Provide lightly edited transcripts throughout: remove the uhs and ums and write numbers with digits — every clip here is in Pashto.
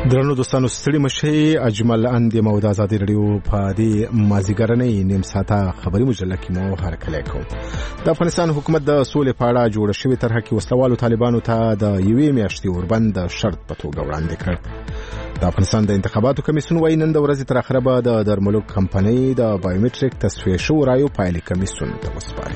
درنو دوستانو ستړي مشي اجمل اندې مواد ازادي رادیو په دې مازیګرنۍ نیم ساعته خبري مجله کې مو هرکلی کوم. د افغانستان حکومت د سولې په اړه جوړ شوی طرحه کې وسلوالو طالبانو ته د یوې میاشتې اوربند شرط په توګه وړاندې کړ. د افغانستان د انتخاباتو کمیسیون وايي نن د ورځې تر اخره به د درملو کمپنۍ د بایومټریک تصفیه شوو رایو پایلې کمیسیون ته وسپاري.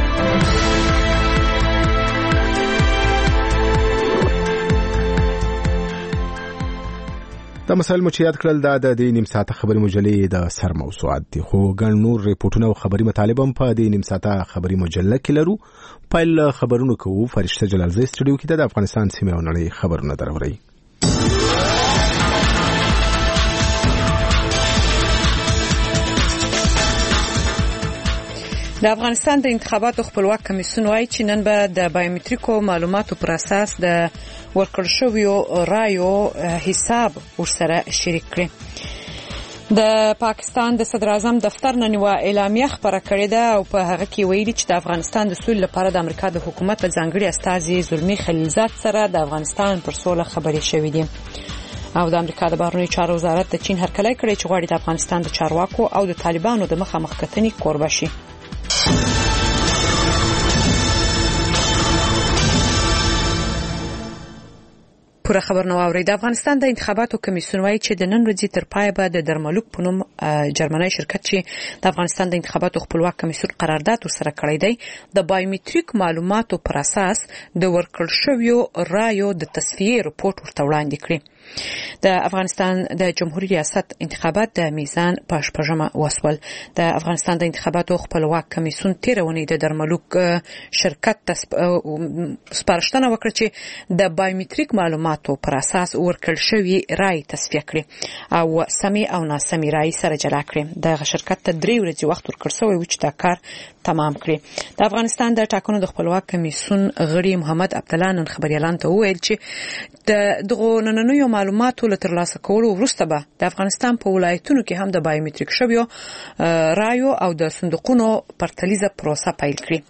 د مسایل مو چې یاد کړل دا د دې نیم ساعته خبري مجلې د سر موضوعات دي، خو ګڼ نور ریپورټونه او خبري مطالب هم په دې نیم ساعته خبري مجله کې لرو. پیل خبرونه کوو. فرشته جلالزی سټوډیو کې د افغانستان سیمه او نړۍ خبرونه دروري. د افغانستان د انتخاباتو خپلواک کمیسیون وايي چې نن به د بایومټریکو معلوماتو پر اساس د ورکړل شویو رایو حساب ورسره شریک کړي. د پاکستان د صدر اعظم دفتر نن یوه اعلامیه خپره کړې ده او په هغه کې ویلي چې د افغانستان د سولې لپاره د امریکا د حکومت ځانګړي استازي زلمي خلیلزاد سره د افغانستان پر سوله خبرې شوې دي. او د امریکا د بهرنیو چارو وزارت د چین هرکلی کړی چې غواړي د افغانستان د چارواکو او د طالبانو د مخامخ کتنې کوربه شي. پوره خبر نو اوري. د افغانستان د انتخاباتو کمیسیون وايي چې د نن ورځې تر پای به د درملوک په نوم جرمني شرکت چې د افغانستان د انتخاباتو خپلواک کمیسیون قرارداد ورسره کړی دی د بایومټریک معلوماتو پر اساس د ورکړل شویو رایو د تصفیه رپورت ورته وړاندې کړي. د افغانستان د جمهوریت ریاست انتخابات د میزان په شپږمه وسول. د افغانستان د انتخاباتو خپلواک کمیسیون تیرونی د درملوک شرکت سپارښتنه وکړه چې د بایومټریک معلوماتو پر اساس ورکړل شوی رای تصفیه کړي او سمي او ناسمي رای سره جلا کړي. د شرکت ته 3 ورځې وخت ورکړ شوی و چې دا کار تمام کړي. د افغانستان د ټاکنو د خپلواک کمیسیون غړي محمد عبدالله نن خبريالان ته وویل چې دغه نننوي معلوماتو له ترلاسه کولو وروسته به د افغانستان په ولایتونو کې هم د بایومټریک شویو رایو او د صندوقونو پرتلیزه پروسه پیل کړي.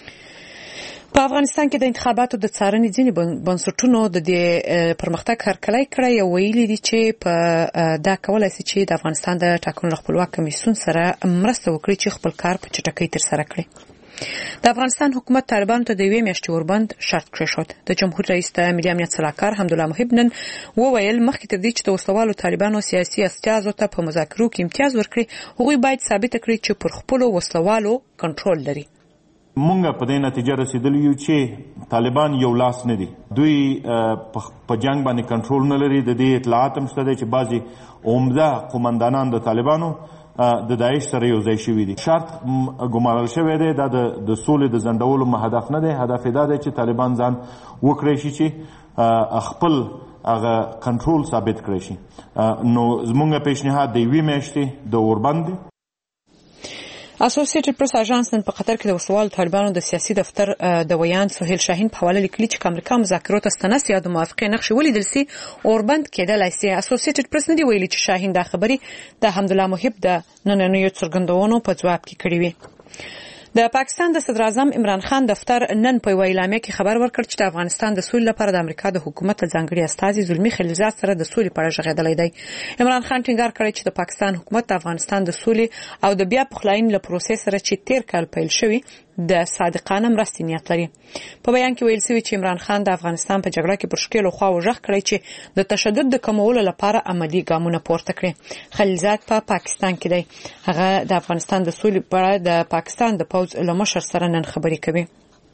په افغانستان کې د انتخاباتو د څارنې ځینې بنسټونو د پرمختګ هرکلی کړی او ویلي دي چې په دا کولای شي چې د افغانستان د ټاکنو خپلواک کمیسیون سره مرسته وکړي چې خپل کار په چټکۍ ترسره کړي. د افغانستان حکومت طالبانو ته د یوې میاشتې اوربند شرط کړی. د جمهور رئیس د ملي امنیت صلاحکار حمدالله محب نن وویل مخکې تر دې چې د وسلوالو طالبانو سیاسي استازو ته په مذاکرو کې امتیاز ورکړي هغوی باید ثابت کړي چې پر خپلو وسلوالو کنټرول لري. مونږ په دې نتیجه رسیدلی یو چې طالبان یو لاس نه دي. دوی په جنگ باندې کنټرول نه لري. د دې اطلاعات هم شته چې بعضي عمده قومندانان د طالبانو د داعش سره یو ځای شوي دي. شرط ګمارل شوی دی دا د سولې د ځنډولو هدف نه دی. هدف دا دی چې طالبان ځان وکړی شي چې خپل هغه کنټرول ثابت کړی شي. نو زمونږ پیشنهاد د یوې میاشتې د اوربند دی. اسوسییټډ پریس اژانس نن په قطر کې د وسوال طالبانو د سیاسي دفتر د ویان سهیل شاهین په حواله لیکلي چې امریکا مذاکرات ته ستنس یا د موافقې نقش ولیدل سي اوربند کېدلای سي. اسوسییټډ پریس نه دی ویلي چې شاهین دا خبري د حمدالله محب د نننیو څرګندونو په جواب کې کړې وي. د پاکستان د صدر اعظم عمران خان دفتر نن په اعلامیه کې خبر ورکړ چې د افغانستان د سولې لپاره د امریکا د حکومت ځانګړي استازي زلمي خلیلزاد سره د سولې په اړه غږېدلی دی. عمران خان ټینګار کړی چې د پاکستان حکومت د افغانستان د سولې او د بیا پخلاینې له پروسې سره چې تیر کال پیل شوی د صادقانه مرستې نیت لري. په بیان کې ویل شوی چې عمران خان د افغانستان په جګړه کې پر شکیلو خواو ژغ کړی چې د تشدد د کمولو لپاره عملی ګامونه پورته کړي. خلیلزاد په پاکستان کې دی. هغه د افغانستان د سولې په اړه د پاکستان د پوځ له مشر سره نن خبرې کوي.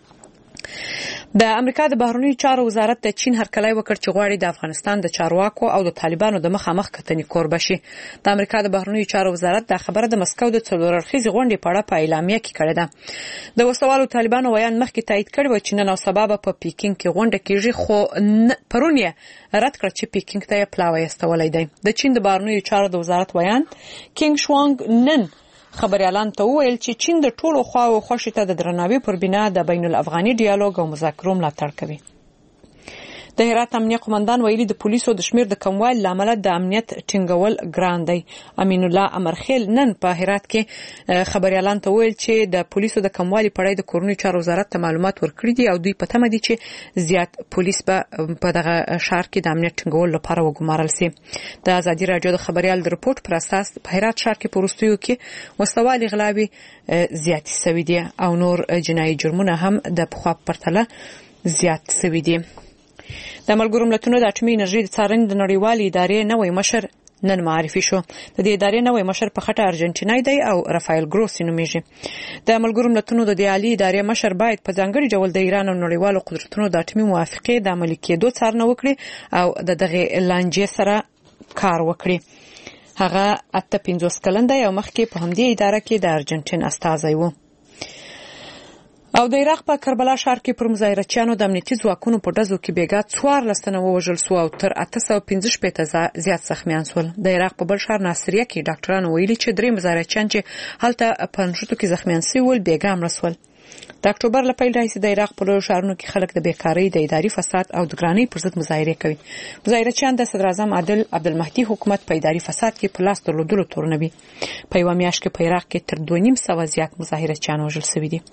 د امریکا د بهرنیو چارو وزارت د چین هرکلی وکړ چې غواړي د افغانستان د چارواکو او د طالبانو د مخامخ کتنې کوربه شي. د امریکا د بهرنیو چارو وزارت دا خبره د مسکو د څلور اړخیزې غونډې په اړه په اعلامیه کې کړې ده. د وسوالو طالبانو ویان مخکې تایید کړی و چې نن او سبا په پیکینګ کې غونډه کېږي، خو پرون یې رد کړ چې پیکینګ ته یې پلاوی استولی دی. د چین د بهرنیو چارو د وزارت ویان کینګ شوانګ نن خبريالان ته وویل چې چین د ټولو خواو خوښې ته د درناوي پر بنا د بین الافغاني ډیالوګ او مذاکرو ملاتړ کوي. د هرات امنیه قومندان ویلي د پولیسو د شمیر د کموالي لامل د امنیت ټینګول ګران دی. امین الله امرخیل نن په هرات کې خبريالان ته ویل چې د پولیسو د کموالي په اړه د کورونی چارو وزارت ته معلومات ورکړي دي او دوی په تمه دي چې زیات پولیس په دغه شهر کې د امنیت ټینګول لپاره وګمارل شي. د ازادي راډیو د خبريال د رپورت پر اساس په هرات شهر کې پروستیو کې وسوالي غلاوي زیات شوي دي او نور جنایي جرمونه هم د پخوا پرتله زیات شوي دي. د ملګرو ملتونو د اټومي انرژي د څارنې د نړیوالې ادارې نوې مشر نن معرفي شو. د دې ادارې نوې مشر په خټه ارجنټینای دی او رافایل ګروسی نومیږي. د ملګرو ملتونو د عالی ادارې مشر باید په ځانګړي ډول د ایران او نړیوالو قدرتونو د اټومي موافقې د عملي کېدو څارنه وکړي او د دغه لانجې سره کار وکړي. هغه 58 کلن دی او مخکې په همدې اداره کې د ارجنټین استازی و. او د عراق په کربلا ښار کې پر مظاهرچیانو د امنیتي ځواکونو په ډزو کې بیګا 14 تنه ووژل شو او تر 815 زیات زخمیان شول. د عراق په بل ښار ناصریه کې ډاکټرانو ویلي چې 3 مظاهرچیان چې هلته په نښتو کې زخمیان شول بیګا مړه شول. د اکتوبر له پیل راهیسې د عراق په لویو ښارونو کې خلک د بیکارۍ د اداري فساد او د ګرانۍ پر ضد مظاهرې کوي. مظاهرچیان د صدر اعظم عادل عبدالمهدي حکومت په اداري فساد کې په لاس درلودلو تورنوي. په یوه میاشت کې په عراق کې تر 2.5 زیات مظاهرچیان وژل شوي دي.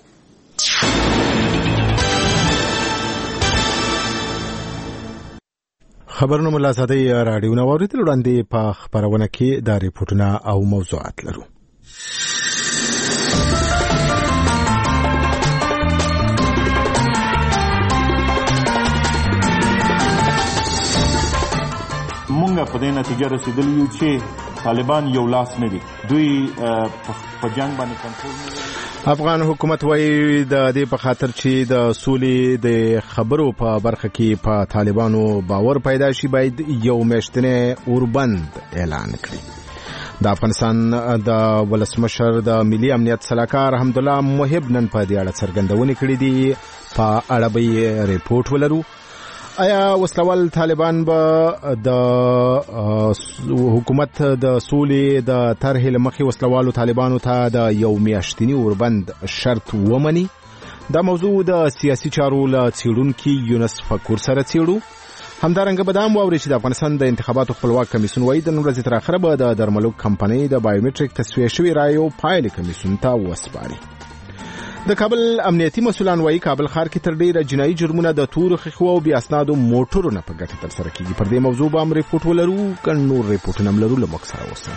خبرونه ملا زادی رادیو نو اوریدل وړاندې په خبرونه کې د ریپورتونو او موضوعات لرو. مونږ په دې نتیجه رسیدلی یو چې طالبان یو لاس نه دي. دوی په جنگ باندې کنټرول نه لري. افغان حکومت وايي د دې په خاطر چې د سولې د خبرو په برخه کې په طالبانو باور پیدا شي باید یو میاشتنی اوربند اعلان کړي. د افغانستان د ولسمشر د ملي امنیت صلاحکار حمدالله محب نن په دې اړه څرګندونه کړې دي. په اړه به ریپورت ولرو. آیا وسلوال طالبان به د حکومت د سولې د طرحې لمخې وسلوالو طالبانو ته د یو میاشتني اوربند شرط ومني؟ دا موضوع د سیاسي چارو له څېړونکي یونس فکور سره څېړو. همدارنګه به دا هم واورئ چې د افغانستان د انتخاباتو خپلواک کمیسیون وایي د نن ورځې تر اخره به د درملو کمپنۍ د بایومټریک تصفیه شوي رایو پایلې کمیسیون ته وسپاري. د کابل امنیتي مسولان وایي کابل ښار کې تر ډیره جنایي جرمونه د تورو خښو او بې اسنادو موټرو نه په ګټه ترسره کیږي. پر دې موضوع به هم ریپورټ ولرو. که نور ریپورټونه هم لرو له موږ سره اوسئ.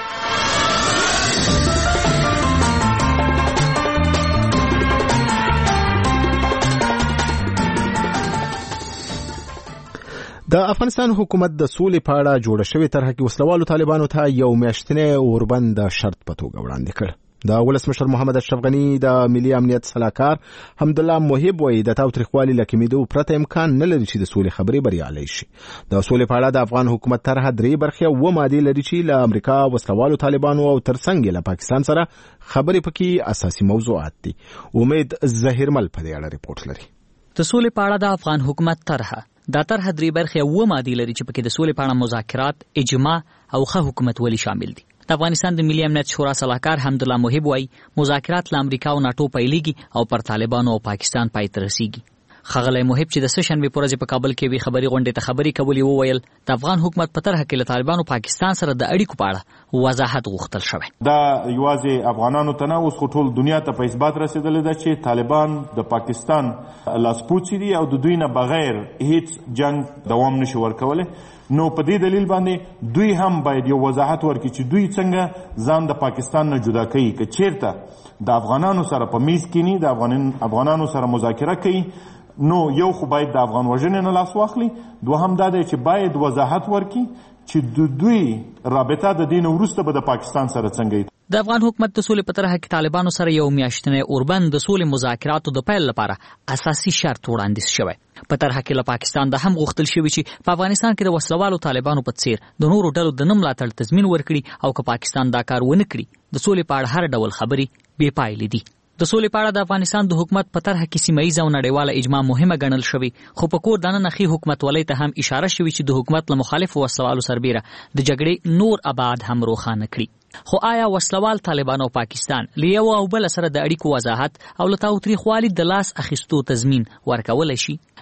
د افغانستان حکومت د سولې په اړه جوړه شوې طرحه کې وسلوالو طالبانو ته یو میاشتنی اوربند شرط په توګه وړاندې کړ. د ولسمشر محمد اشرف غنی د ملي امنیت صلاحکار حمدالله محب وایي د تاوتریخوالي له کمېدو پرته امکان نه لري چې د سولې خبرې بریالۍ شي. د سولې په اړه د افغان حکومت طرحه 3 برخې او مادې لري چې له امریکا وسلوالو طالبانو او ترڅنګ له پاکستان سره خبرې پکې اساسي موضوعات دي. امید ظهیرمل په دې اړه ریپورت لري. د سولې په اړه د افغان حکومت طرحه د طرحه 3 برخې او مادې لري چې پکې د سولې په اړه مذاکرات، اجماع او ښه حکومت ولي شامل دي. د افغانستان د ملي امنیت شورا صلاحکار حمدالله محب وایي مذاکرات له امریکا او ناټو پیلېږي او پر طالبانو او پاکستان پای ته رسیږي. ښاغلی محب چې د سهشنبې په ورځ په کابل کې وی خبري غونډې ته خبري کولې وویل د افغان حکومت په طرحه کې له طالبانو پاکستان سره د اړیکو په اړه وضاحت غوښتل شوی. دا یوازې افغانانو ته نه، اوس خو ټول دنیا ته په اثبات رسیدلی ده چې طالبان د پاکستان لاسپوڅي دي او د دوی نه بغیر هیڅ جنگ دوام نشي ورکولی. نو په دې دلیل باندې دوی هم باید یو وضاحت ورکړي چې دوی څنګه ځان د پاکستان نه جدا کوي. که چیرته د افغانانو سره په میز کینی، د افغانانو سره مذاکره کوي، نو یو خو باید د افغان وژنې نه لاس واخلي، دوهم دا دی چې باید وضاحت ورکړي چې د دوی رابطه د دین وروسته به د پاکستان سره څنګه. د افغان حکومت د سولې په طرحه کې طالبانو سره یو میاشتنی اوربند د سولې مذاکراتو د پیل لپاره اساسي شرط وړاندیز شوی. په طرحه کې له پاکستان د هم غوښتل شوی چې په افغانستان کې د وسلوالو طالبانو په څیر د نورو ډلو د نه ملاتړ تضمین ورکړي او که پاکستان دا کار ونه کړي د سولې په اړه هر ډول خبرې بې پایلې دي. د سولې په اړه د افغانستان د حکومت په طرحه کې سیمه ییزه او نړیواله اجماع مهمه ګڼل شوې، خو په کور دننه ښې حکومتولۍ ته هم اشاره شوې چې د حکومت له مخالفو وسلوالو سربیره د جګړې نور ابعاد هم روښانه کړي. خو آیا وسلوال طالبان او پاکستان له یو او بل سره د اړیکو وضاحت او له تاوتریخوالي د لاس اخیستو تضمین ورکولی شي؟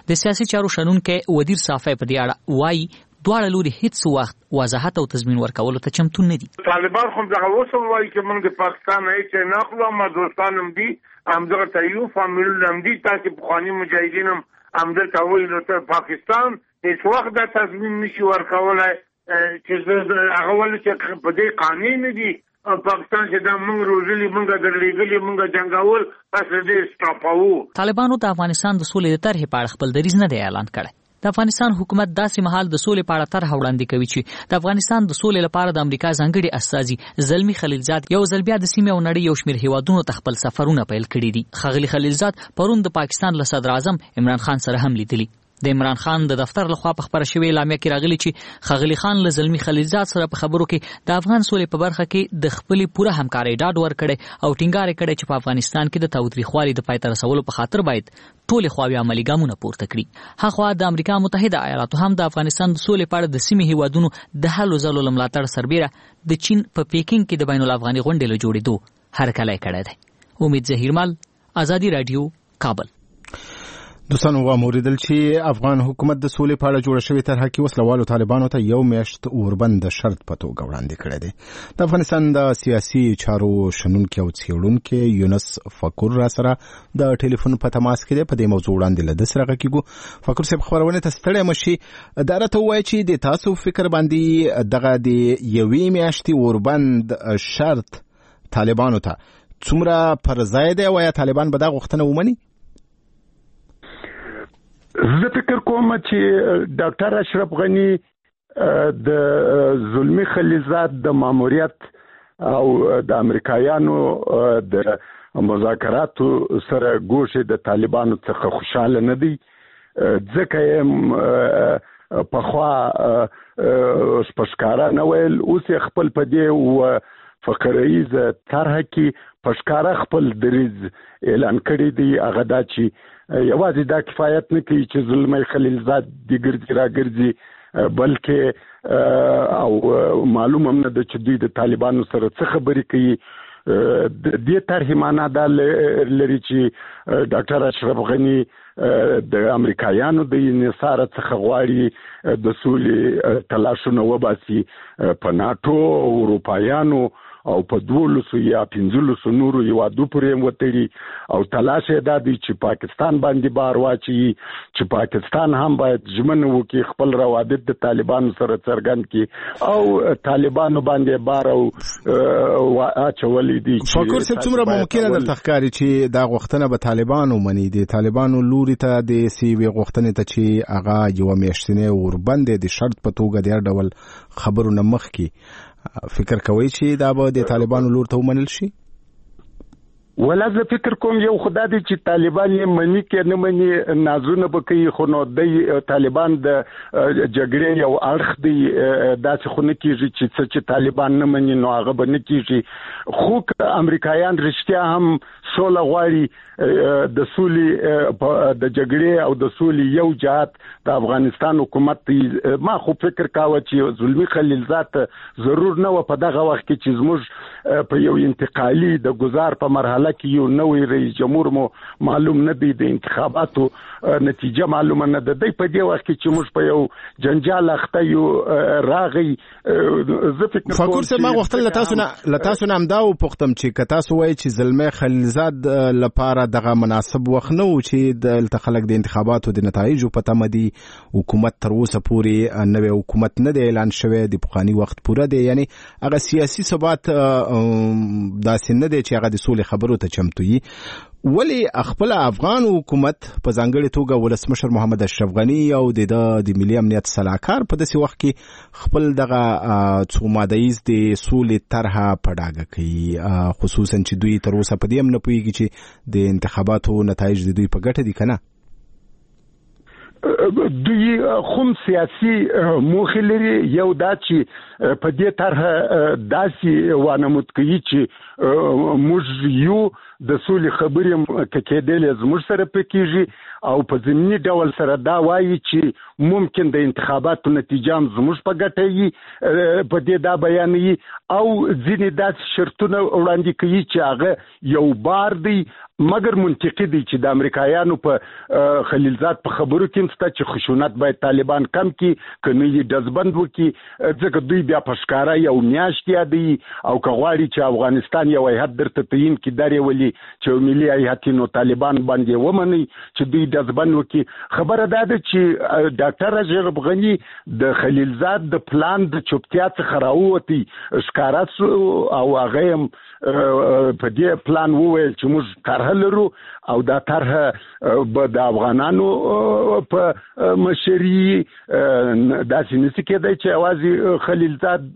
د سیاسي چارو شنونکو ودیر صافی په دې اړه وایي دواړه لوري هیڅ وخت وضاحت او تضمین ورکولو ته چمتو نه دي. طالبان خو دغه وسم وایي چې موږ د پاکستان هیڅ نه اخلو، ما دوستان هم دي همدغه تایو فامیل هم دي، تاسو بخوانی مجاهدین هم همدلته وایي نو ته پاکستان هیڅ وخت د تضمین نشي ورکولای چې هغه ولې چې په دې قانون نه دي پاکستان چې دا موږ روزلي موږ درلېږلي موږ جنگاول تاسو دې سټاپاو. طالبانو د افغانستان د سولې د طرحې په اړه خپل دریځ نه دی اعلان کړی. د افغانستان حکومت داسې مهال د سولې په اړه طرح وړاندې کوي چې د افغانستان د سولې لپاره د امریکا ځانګړي استازي زلمی خلیلزاد یو ځل بیا د سیمې او نړۍ یو شمېر هیوادونو ته خپل سفرونه پیل کړي دي. ښاغلي خلیلزاد پرون د پاکستان له صدر اعظم عمران خان سره هم لیدلي. د عمران خان د دفتر لخوا په خبره شوې اعلامیه کې راغلي چې ښاغلي خان له زلمی خلیلزاد سره په خبرو کې د افغان سولې په برخه کې د خپلې پوره همکارۍ ډاډ ورکړی او ټینګار یې کړی چې په افغانستان کې د تاوتریخوالي د پای ته رسولو په خاطر باید ټولې خواوې عملي ګامونه پورته کړي. هاخوا د امریکا متحده ایالاتو هم د افغانستان د سولې په اړه د سیمې هیوادونو د هلو ځلو له ملاتړ سربیره د چین په پیکینګ کې د بین الافغاني غونډې له جوړېدو هرکلی کړی دی. امید ظهیرمل، ازادي راډیو، کابل. دوستانو واوریدل چې افغان حکومت د سولې په اړه جوړه شوې طرحه کې وسلوالو طالبانو ته یو میاشت اوربند د شرط په توګه وړاندې کړی دی. د افغانستان د سیاسي چارو شنونکي او څېړونکي یونس فقور را سره د ټلیفون په تماس کې دی. په دې موضوع وړاندې له ده سره غږیږو. فقور صاحب خبرونه ته ستړی مشي دا راته ووایي چې د تاسو فکر باندې دغه د یوې میاشتې اوربند شرط طالبانو ته څومره پر ځای دی او یا طالبان به دا غوښتنه ومني؟ زه فکر کوم چې ډاکټر اشرف غنی د زلمی خلیلزاد د ماموریت او د امریکایانو د مذاکراتو سره ګوښه د طالبانو څخه خوشاله نه دي، ځکه یې پخوا سپشکارا نه ویل، اوس خپل په دې فقریز طرح کې پشکارا خپل دریز اعلان کړی دی. هغه دا چې یوازې دا کفایت نه کوي چې زلمی خلیلزاد دی ګرځي را ګرځي، بلکې او معلوم هم نه ده چې دوی د طالبانو سره څه خبرې کوي. د دې طرحې معنا دا لري چې ډاکټر اشرف غنی د امریکایانو د انحصار څخه غواړي د سولې تلاشونه وباسي، په ناټو اروپایانو او په 12 یا 15 نورو هیوادو پورې وتړي او تلاش یې دا دی چې پاکستان باندې بار واچي، چې پاکستان هم باید ژمنه وکړي خپل روابط د طالبانو سره څرګند کړي او طالبانو باندې بار او اچولې دي. فقور صاحب څومره ممکنه درته ښکاري چې دا غوښتنه به طالبانو مني؟ د طالبانو لوري ته د سیوې غوښتنې ته چې هغه یو میاشتنی اوربند د شرط په توګه د ډول خبرونه مخکې فکر کوي چې دا به د طالبانو لور ته ومنل شي؟ ولا زه فکر کوم یو خدا دی چې طالبان یې مني کې نه مني، نازونه به کوي، خو نو د طالبان د جګړې یو اړخ دی، داسې خو نه کېږي چې طالبان نه مني نو هغه به نه کېږي. خو امریکایان رښتیا هم سوله غواړي، د سولې د جګړې او د سولې یو جهات د افغانستان حکومت دی. ما خو فکر کاوه چې زلمی خلیلزاد ضرور نه و په دغه وخت کې چې زموږ په یو انتقالي د گزار په مرحله کې یو نوې رئیس جمهور مو معلوم نه دی، د انتخاباتو نتیجه معلومه نه ده. دی په دې وخت کې چې موږ په یو جنجال اخته یو راغی. زه فکر کوم فقور صاحب ما غوښتل له تاسو نه همدا وپوښتم چې که تاسو وایئ چې زلمی خلیلزاد لپاره دغه مناسب وخت نه و چې دلته خلک د انتخاباتو د نتایجو په تمه دي، حکومت تر اوسه پورې نوی حکومت نه دی اعلان شوی، د پخواني وخت پوره دی، یعنی هغه سیاسي ثبات داسې نه دی چې هغه د سولې خبرو ته چمتو وي. ولی خپل افغان حکومت په ځانګړي توګه ولسمشر محمد اشرف غنی او د ملي امنیت سلاکار په داسې وخت کې خپل دغه څو مادهیز د سولې طرحه په ډاګه کوي، خصوصا چې دوی تر اوسه په دې هم نه پوهېږي چې د انتخاباتو نتایج د دوی په ګټه دي که نه؟ دوی خم سیاسي موخې لري. یو دا چې په دې طرحه داسې وانمود کوي چې موږ یو د سولې خبرې کېدلې زموږ سره پکېږي او په ضمني ډول سره دا وایي چې ممکن د انتخاباتو نتیجه هم زموږ په ګټه وي په دې دا بیانوي او ځینې داسې شرطونه وړاندې کوي چې هغه یو بار دی مګر منطقي دی چې د امریکایانو په خلیلزاد په خبرو کې مسته چې خشونت باید طالبان کم کړي کنه یې دزبند وکړي ځکه دوی بیا په ښکارا یو میاشت یادي او کغواړي چې افغانستان یو هیات درته تعین کړي درې ولي چې ملي هیات نو طالبان باندې ومني چې دوی دزبند وکړي خبره ده چې ډاکټر اشرف غنی د خلیلزاد د پلان د چوپتیا څخه راووتی ښکارا او هغه په دې پلان وویل چې موږ طرح لرو او دا طرح به د افغانانو په مشري داسې نشي کېدای چې اوازي خلیلزاد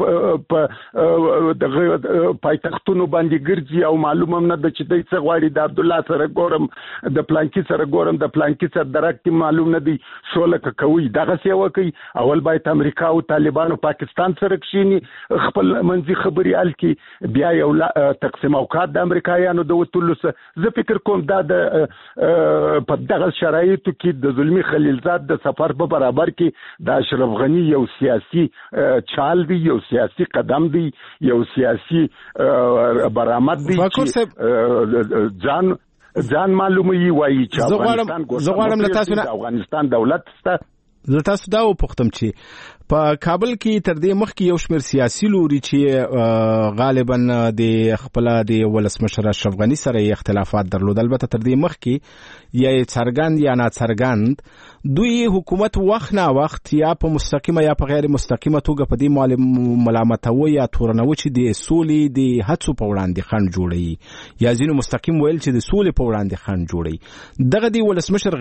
په دغه پایتختونو باندې ګرځي او معلومه نه ده چې دوی څه غواړي د عبد الله سره ګورم د پلانکی سره ګورم د پلانکی سره درک معلوم نه دي سوله کوي دغه سی وکي اول باید امریکا او طالبان او پاکستان سره کښینی خپل منځي خبري الکی بیا یو تقسیم اوقات د امریکایانو د وټولو زه فکر کوم دا د په دغه شرایطو کې د ظلمي خلیلزاد د سفر په برابر کې د اشرف غنی یو سیاسي چال دی یو سیاسي قدم دی یو سیاسي برآمد دی ځان معلومي وایي چې افغانستان دولت ستا زه تاسو دا وپوښتم چې په کابل کې تر دې مخکې یو شمېر سیاسي لوري چې غالبا د خپل د ولسمشر اشرف غنی سره اختلافات درلود البته تر دې مخکې یا څرګند یا ناڅرګند دوی حکومت وخت نه وخت یا په مستقیمه یا په غیر مستقیمه توګه په دې ملامتوي یا تورنوي چې د سولې د هڅو په وړاندې خنډ جوړي یا ځینو مستقیم ویل چې د سولې په وړاندې خنډ جوړي دغه د ولسمشر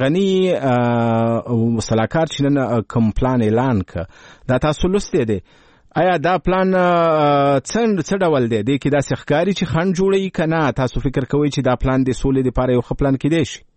غنی صلاحکار چې کوم پلان اعلان ک دا تاسو لسته دي آیا دا پلان څنګه ډول دی د کې دا ښکاری چې خنډ جوړي کنه تاسو فکر کوئ چې دا پلان د سولې لپاره یو ښه پلان کېدی شي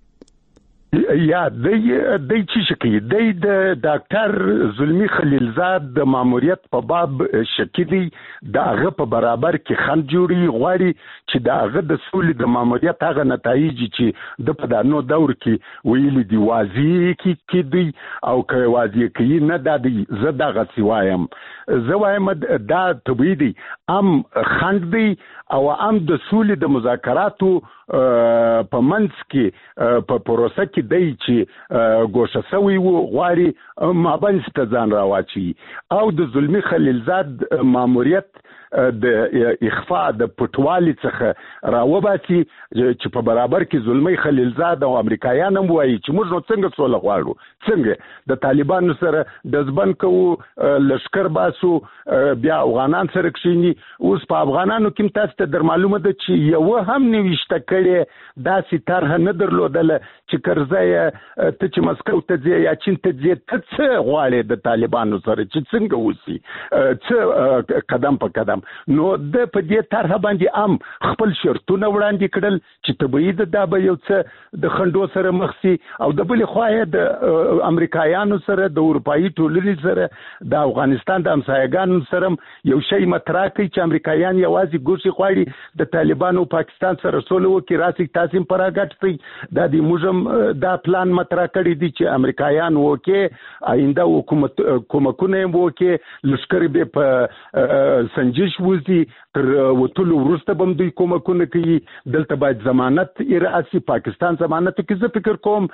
یا د چې کوي د ډاکټر ظلمي خلیلزاد د ماموریت په باب شکلی دغه په برابر کې خنډ جوړي غواړي چې دغه د سولې د ماموریت هغه نتایج چې د پدانو دور کې ویلي دی واضح کې دی او که واضح کې نه د زه دغه سوایم زه وایم دا طبيعي دی خنډ دی او د سولې د مذاکراتو په منځ کې په پروسه کې دی چې ګوښه سوی وو غواړي مابینځ ته ځان راواچي او د ظلمي خلیلزاد ماموریت د اخفاء د پټوالي څخه راوباسي چې په برابر کې ظلمي خلیلزاد او امریکایان هم وایي چې موږ نو څنګه سوله غواړو څنګه د طالبانو سره د ځبن کوو لشکر باسو بیا افغانان سره کښینی اوس په افغانانو کې تاسو ته در معلومه ده چې یو هم نوښته کړي داسې طرح نه درلودل چې کرزای ته چې مسکو ته ځي یا چین ته ځي ته څه غواړي د طالبانو سره چې څنګه وسی څه قدم په قدم نو د په دې طرح باندې خپل شرطونه وړاندې کړل چې طبيعي ده به یو څه د خندو سره مخسي او د بل خوا د امریکایانو سره د اروپאי ټولنې سره د افغانستان د همسایګانو سره یو شی مطرح کوي چې امریکایان یوازې ګوشي غواړي د طالبانو پاکستان سره سولو کې راسي تاسو پراګټ سي د دې موږ دا پلان مطرح کړی دی چې امریکایان وکي آینده حکومت کومکونه وکي لشکر به په سنجش وزي تر وټولو ورسته بم دوی کومکونه کوي دلته باید ضمانت راسي پاکستان ضمانت کې زه فکر کوم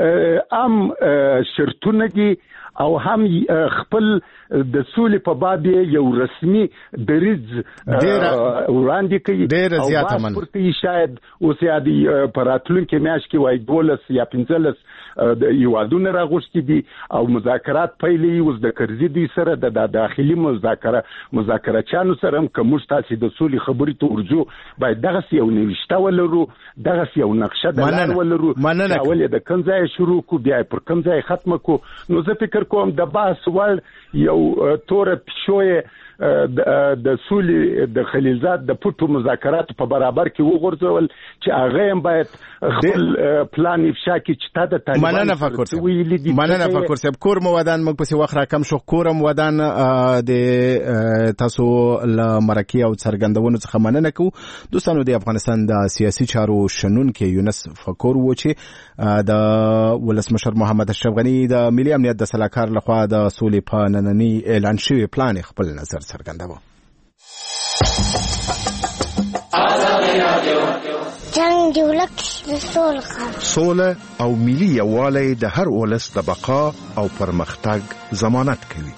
شرطونه دي او هم خپل د سولې په باب یو رسمي دریځ وړاندې کوي ډېر زیاته من پرته شاید اوس یادي پراتلونکو میاشت کې وای 12 یا 15 د یوادونه راغوښتي دي او مذاکرات پیلې اوس د کرزي دوی سره د داخلي مذاکره چانو سره کوم تاسو د سولې خبرې ته ورجو باید دغه یو نوښته ولرو دغه یو نقشه د ولرو اول د کوم ځای شروع کو بیا پر کوم ځای ختم کو نو زه فکر کوم د بحث ول یو تور پښوی د سولې د خلیلزاد د پټو مذاکراتو په برابر کې وغورځول چې هغه هم باید خپل پلان افشا کړي چې تا د طالبان مننه فکر صاحب کور مو ودان موږ پسې وخت راکم شو کورم ودان د تاسو ل مرکه او څرګندونو څخه مننه کوو دوستانو د افغانستان د سیاسي چارو شنون کې یونس فکر و چې د ولسمشر محمد اشرف غنی د ملي امنیت د سلاکار لخوا د سولې په نننی اعلان شوی پلان خپل نظر څرګنداوه. جنگ دی ولک سوله او ملي یووالی د هر ولس د بقا او پرمختګ ضمانت کوي.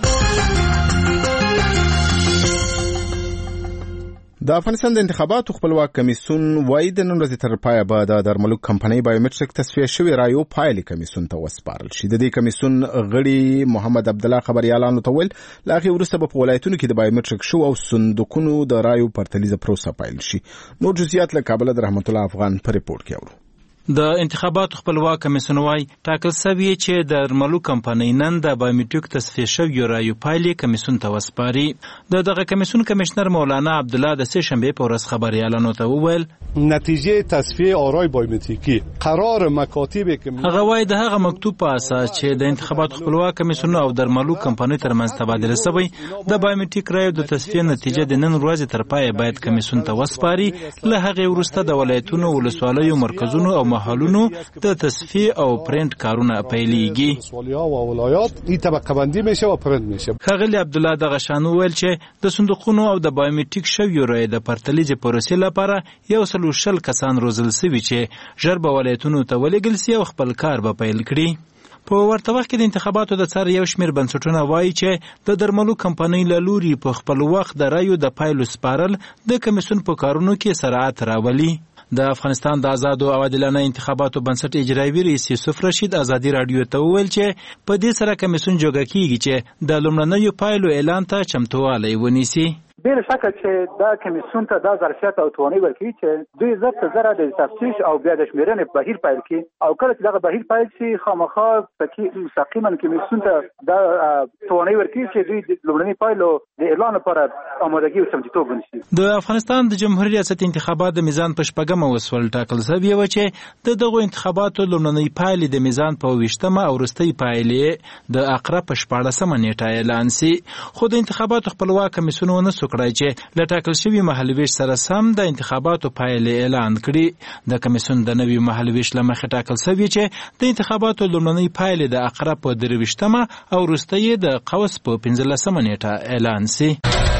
د افغانستان د انتخاباتو خپلواک کمیسیون وايي د نن ورځې تر پایه به د درملوک کمپنۍ بایومټریک تصفیه شوی رایو پایلې کمیسیون ته وسپارل شي. د دې کمیسیون غړي محمد عبدالله خبريالانو ته ویل لاغي ورسته په ولایتونو کې د بایومټریک شو او صندوقونو د رایو پرتلیزه پروسه پایل شي. نور جزئیات له کابل د رحمت الله افغان په ریپورت کې اورو. د انتخاباتو خپلواک کمیسیون وايي ټاکل شوی چې د درملو کمپنۍ نن د بایومټریک تصفیه شوی رایو پایلې کمیسیون ته وسپاري. دغه کمیسیون کمشنر مولانا عبدالله د سه شنبه په ورځ خبريالانو ته وویل نتیجه تصفیه آرای بایومتریکی قرار مکاتب هغه وايي د هغه مکتوب په اساس چې د انتخاباتو خپلواک کمیسیون او درملو کمپنۍ ترمنځ تبادله شوی د بایومټریک رایو د تصفیه نتیجه د نن ورځې تر پایه باید کمیسیون ته وسپاري. له هغه وروسته د ولایتونو ولسوالیو مرکزونو او محلونو د تصفیه او پرینټ کارونه پیلېږي. ولسوالی‌ها و ولایات این طبقه بندی میشه و پرینټ میشه. خغلی عبدالله دغه شانو ویل چې د صندوقونو او د بایومټریک شوی رایو د پرتلیزې پروسې لپاره 140 کسان روزل شوي چې ژر به ولایتونو ته ولېږل شي او خپل کار به پیل کړي. په ورته وخت کې د انتخاباتو د څار یو شمېر بنسټونه وایي چې د درملو کمپنۍ له لوري په خپل وخت د رایو د پایلو سپارل د کمیسیون په کارونو کې سرعت راولي. د افغانستان د آزادو او عادلانه انتخاباتو بنسټ اجرایي رئیس یوسف رشید ازادي رادیو ته وویل چې په دې سره کمیسیون جوړه کیږي چې د لومړنیو پایلو اعلان ته چمتووالی ونیسي. بلا شکه چې دا کمیسیون ته دا ظرفیت او توانایي ورکوي چې دوی زره د تفتیش او بیا د شمیرنې بهیر پیل کړي او کله چې دغه بهیر پیل شي خامخا مستقیما کمیسیون ته دا توانایي ورکوي چې دوی د لومړني پایلو د اعلان لپاره آمادګي او چمتوتوب ونیسي. د افغانستان د جمهوریت ریاست انتخابات د میزان په شپږمه وسول ټاکل شوی و چې دغه انتخاباتو لومړني پایلې د میزان په 20مه او وروستۍ پایلې د اقرب په 14مه نیټه اعلان شي. خو د انتخاباتو خپلواک کمیسیون ونه کړای چې له ټاکل شوي مهالویش سره سم د انتخاباتو پایلې اعلان کړي. د کمیسیون د نوي مهالویش له مخې ټاکل شوي چې د انتخاباتو لومړنۍ پایلې د اقرب په 23مه او وروستۍ د قوس په 15مه نیټه اعلان شي.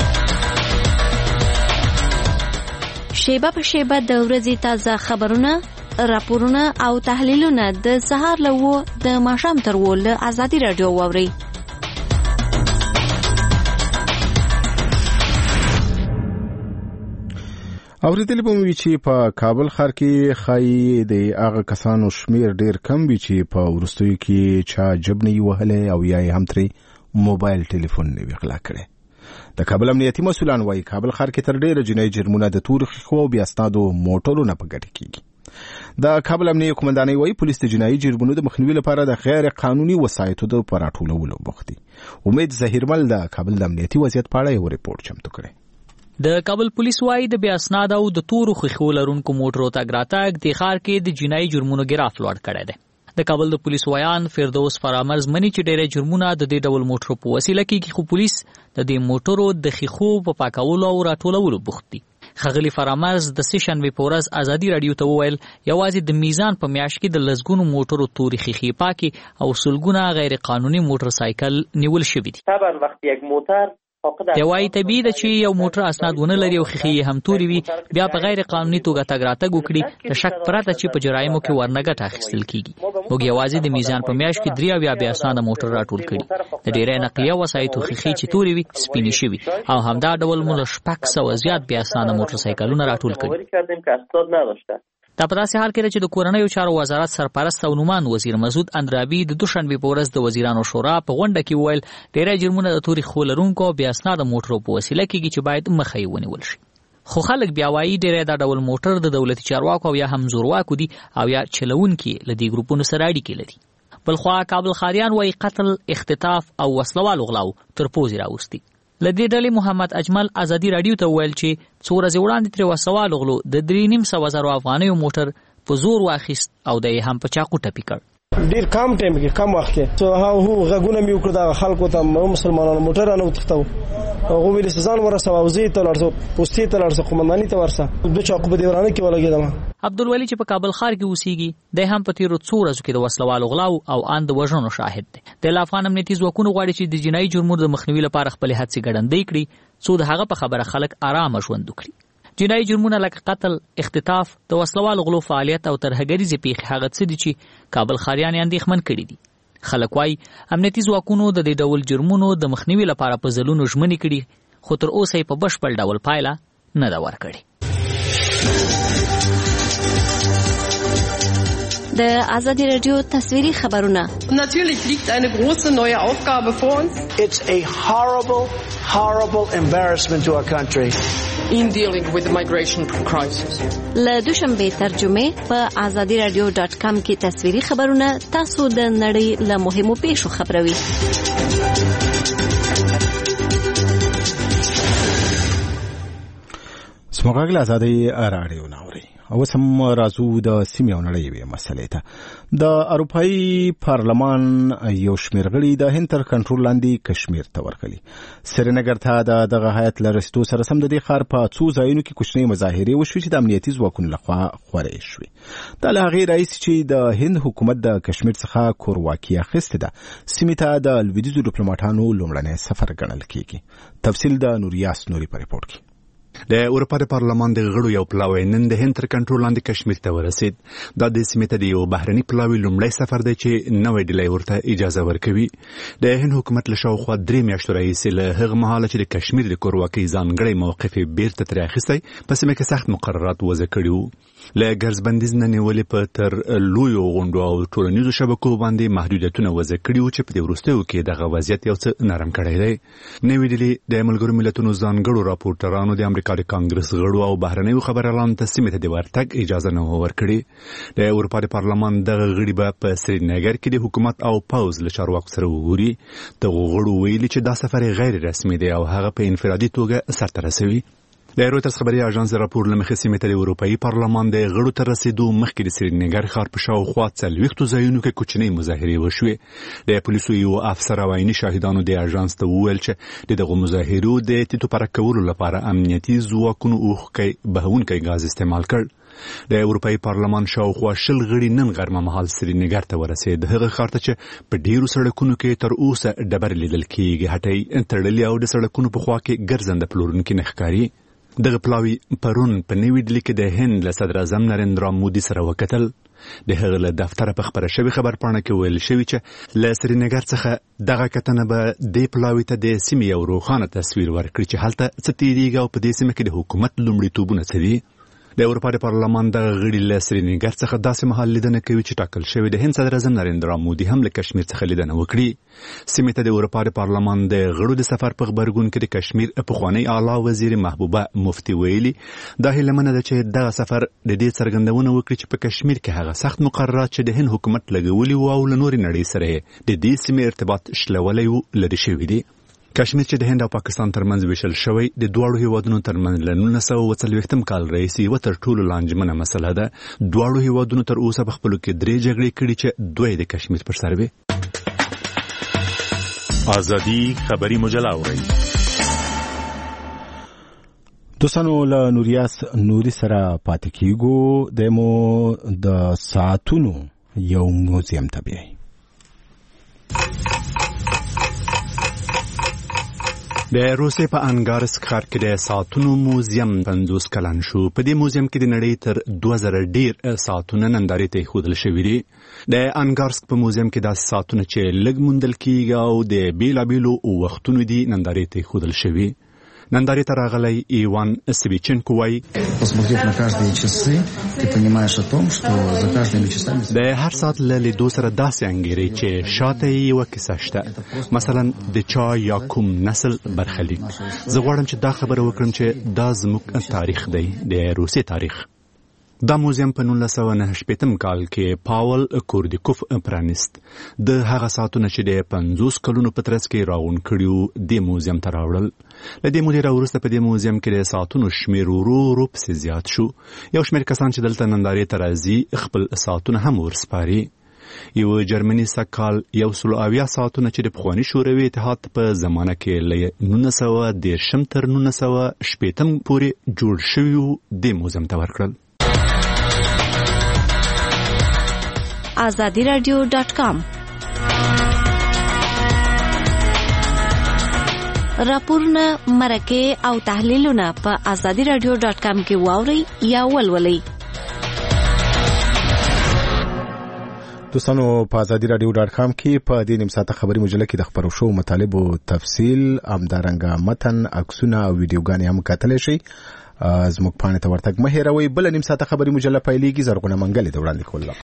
شیبه په شیبه د ورځې تازه خبرونه، راپورونه او تحلیلونه د سهار له 9 د ماښام تر 10 له ازادي رادیو واورئ. اوریدل به وی چې په کابل ښار کې خای د هغه کسانو شمیر ډیر کم وی چې په ورستیو کې چا جبنی وهله او یا هم ترې موبایل ټلیفون نه وغلا کړي. د کابل امنیتي مسولان وايي کابل ښار کې تر ډیره جنایي جرمونه د تور خو او بیا ستادو موټرونو په ګټه کیږي. د کابل امنیتي قومندانۍ وايي پولیس د جنایي جرمونو د مخنیوي لپاره د غیر قانوني وسایطو د پراټولولو بوختي. امید ظهیرمل د کابل د امنیتي وضعیت په اړه یو ریپورت چمتو کړی. د کابل پولیس وايي د بیا اسناد او د تورو خخو لرونکو موټرو تګ راتګ د ښار کې د جنایي جرمونو ګراف لوړ کړی دی. د کابل د پولیس وایان فردوس فرامرز منی چې ډېر جرمونه د دې ډول موټرو په وسیله کې خو پولیس د دې موټرو د خخو په پاکولو او راټولولو بوخت دي. خغلی فرامرز د سیشن وی پورز ازادي رادیو ته وویل یوازې د میزان په میاشت کې د لزګونو موټرو توري خخي پاکي او سلګونه غیر قانوني موټر سایکل نیول شوی دي. طبعا وقتی یک موټر دوای طبیعي ده چې یو موټر اسناد ونه لري او خخي هم توري وي بیا په غیر قانوني توګه تګ راتګ وکړي د شک پرته چې په جرایمو کې ورنګټ اخیستل کیږي. موږ یوازې د میزان په میاشت کې 3 بیا اسناد موټر راټول کړي. د ډیره نقلیه وسایطو خخي چې توري وي سپینې شوي او همدا ډول موږ شپږ سو زیات بیا اسناد موټر سایکلونه راټول کړي. دا په داسې حال کې چې د کورنیو چارو وزارت سرپرست او نومان وزیر مسعود اندرابي د دوشنبه په ورځ د وزیرانو شورا په غونډه کې ویل ډېر جرمونه د توري خولرونکو بیا اسناد موټرو په وسیله کېږي چې باید مخې ونیول شي. خو خلک بیا وایي ډېر دا ډول موټر د دولتي چارواکو یا هم زورواکو دي او یا چلونکي لدی ګروپونو سره اړیکې لري. بلخوا کابل خاریان وایي قتل، اختطاف او وسلوال غلاو تر پوزې راوستي. لدې ډلې محمد اجمل ازادي رادیو ته ویل چې څو ورځې وړاندې تر وسوال غلو د 3.5 افغانیو موټر په زور واخیست او د هم په چاقو ټپي کړ. ډیر کم ټایم کې کم وخت کې څو هغه غږونه مې وکړ د خلکو ته مسلمانانو موټر نه وتښتو هغه ویل سزان ورسو او زی ته لارسو پوسټي ته لارسو قومنداني ته ورسه د چاقو په دیورانه کې ولګیدم. عبدالولي چې په کابل ښار کې اوسېږي د هم په تیرو څو ورځو کې د وسلوالو غلاو او ان د وژنو شاهد دی. د افغان امنیتي ځواکونو غواړي چې د جنایي جرمونو د مخنیوي لپاره خپل هڅې ګړندۍ کړي څو د هغه په خبره خلک آرام ژوند وکړي. جنایي جرمونه لکه قتل، اختطاف، د وسلوالو غلو فعالیت او ترهګریزې پیښې هغه څه دي چې کابل ښاریان اندېښمن کړي دي. خلک وايي امنیتي ځواکونو د دې ډول جرمونو د مخنیوي لپاره په ځلونو ژمنې کړي خو تر اوسه یې په بشپړ ډول پایله نه ده ورکړې. د آزادی رادیو تصویری خبرونه. Natürlich liegt eine große neue Aufgabe vor uns. It's a horrible embarrassment to our country. In dealing with the migration crisis. له دوشنبه ترجمه په azadiradio.com کې تصویری خبرونه تاسو د نړۍ له مهمو پیښو خبروي. سمغاګل آزادی رادیو ناوري او سم رازو د سیمې او نړۍ مسلې ته د اروپאי پارلمان یو شمېر غړي د هند تر کنټرول لاندې کشمیر ته ورغلي. سرینګر ته دغه هیات لرستو سره سم د دې ښار په څو ځایونو کې کوچنۍ مظاهرې وشوې چې د امنیتي ځواکونو لخوا خورې شوې. د هغې رئیس چې د هند حکومت د کشمیر څخه کورواکي اخیستې ده سیمې ته د لویدیځو ډیپلوماټانو لومړنی سفر ګڼل کېږي. تفصیل د نوریاس نوري په ریپورت کې. د اروپا د پارلمان د غړو یو پلاوی نن د هند تر کنټرول لاندې کشمیر ته ورسید. دا د سیمې ته د یو بهرني پلاوی لومړی سفر دی چې نوې ډلې ورته اجازه ورکوي. د هند حکومت له شاوخوا 3 میاشتو راهیسې له هغه مهاله چې د کشمیر د کورواکۍ ځانګړی موقف یې بیرته ترې اخیستی په سیمه کې سخت مقررات وضع کړي وو. له ګرځبندیز نه نیولې په تر لویو غونډو او ټولنیزو شبکو باندې محدودیتونه وضع کړي وو چې په دې وروستیو کې دغه وضعیت یو څه نرم کړی دی. نوې ډلې د ملګرو ملتونو ځانګړو راپورټرانو د امریکا د کانګرس غړو او بهرنیو خبريالانو ته سیمې ته د ورتګ اجازه نه ورکړي. د اروپا د پارلمان دغه غړي به په سرینګر کې د حکومت او پوز له چارواکو سره وګوري. دغه غړو ویلي چې دا سفر غیر رسمي دی او هغه په انفرادي توګه سرته رسوي. د رویټرز خبري اژانس راپور لمخې سیمې ته د اروپאי پارلمان د غړو تر رسیدو مخکې د سرینګر ښار په شاوخوا 40 ځایونو کې کوچنۍ مظاهرې وشوې. د پولیسو یو افسر او عیني شاهدانو د اژانس ته وویل چې دغه مظاهرو د تیتو پرک کولو لپاره امنیتي ځواکونو اوښکې بهونکی غاز استعمال کړ. د اروپאי پارلمان شاوخوا 20 غړي نن غرمه مهال سرینګر ته ورسید. هغه ښار ته چې په ډیرو سړکونو کې تر اوسه ډبرې لیدل کېږي هټۍ تړلې او د سړکونو په خوا کې ګرځنده پلورونکي نه ښکاري. دغه پلاوی پرون په نوې ډیلي کې د هند له صدر اعظم نریندرا مودي سره وکتل. د هغه له دفتر په خبره شوی خبرپاڼه کې ویل شوی چې له سرینګر څخه دغه کتنه به د پلاوی ته د سیمې یو روښانه تصویر ورکړي چې هلته څه تیریږي او په دې سیمه کې د حکومت لومړیتوبونه څه دي. د اروپا د پارلمان د غړي له سرینګر څخه داسې مهال لیدنه کوي چې ټاکل شوی د هند صدر اعظم نریندرا مودي هم له کشمیر څخه لیدنه وکړي. سیمې ته د اروپا د پارلمان د غړو د سفر په خبرګون کې د کشمیر پخوانی اعلی وزیر محبوبه مفتی ویلي دا هیلمنه ده چې دغه سفر د دې څرګندونه وکړي چې په کشمیر کې هغه سخت مقررات چې د هند حکومت لګولي وو او له نورې نړۍ سره د دې سیمې ارتباط شلولی وو لري شوی دی. کشمیر چې د هند او پاکستان ترمنځ ویشل شوی د دواړو هیوادونو ترمنځ له 1940 کال راهیسې یوه تر ټولو لانجمنه مسله ده. دواړو هیوادونو تر اوسه په خپلو کې 3 جګړې کړي چې 2 د کشمیر پر سر وي. آزادی خبری مجله اورئ. دوستانو له نوریاس نوري سره پاتې کیږو. دمو د ساعتونو یو موزیم ته بیایي. د روسیې په انګارسک ښار کې د ساعتونو موزیم 50 کلن شو. په دې موزیم کې د نړۍ تر 2000 ډیر ساعتونه نندارې ته ایښودل شوي دي. د انګارسک په موزیم کې داسې ساعتونه چې لږ موندل کېږي او د بیلابیلو وختونو دي نندارې ته ایښودل شوي. نندارې ته راغلی ایوان سویچنکو وایي د هر ساعت له لیدو سره داسې انګیرئ چې شاته یې یوه کیسه شته، مثلا د چا یا کوم نسل برخلیک. زه غواړم چې دا خبره وکړم چې دا زموږ تاریخ دی، د روسیې تاریخ. دا موزیم په 1989 کال کې پاول کوردیکوف پرانیست. د هغه ساعتونه چې د 50 کلونو په ترڅ کې راغون کړیو د موزیم ته راوړل. له دې مودې راوروسته په دې موزیم کې د ساعتونو شمیر ورو پسې زیات شو. یو شمیر کسان چې دلته نندارې ته راځي خپل ساعتونه هم ورسپاري. یو جرمني سکال 170 ساعتونه چې د پخواني شوروي اتحاد په زمانه کې له 1910 تر 1980 پورې جوړ شوی د موزیم ته ورکړل. azadiradio.com راپورونه، مرکې او تحلیلونه په azadiradio.com کې واورئ یا ولولئ. دوستانو په azadiradio.com کې په دې نیم ساعته خبري مجله کې د خبرو شو مطالب او تفصیل همدارنګه متن، عکسونه او ویډیوګانې هم کتلی شئ. زموږ پاڼې ته ورتګ مه هېروئ. بله نیم ساعته خبري مجله پیلېږي. زرغونه منګل د وړاندې کول.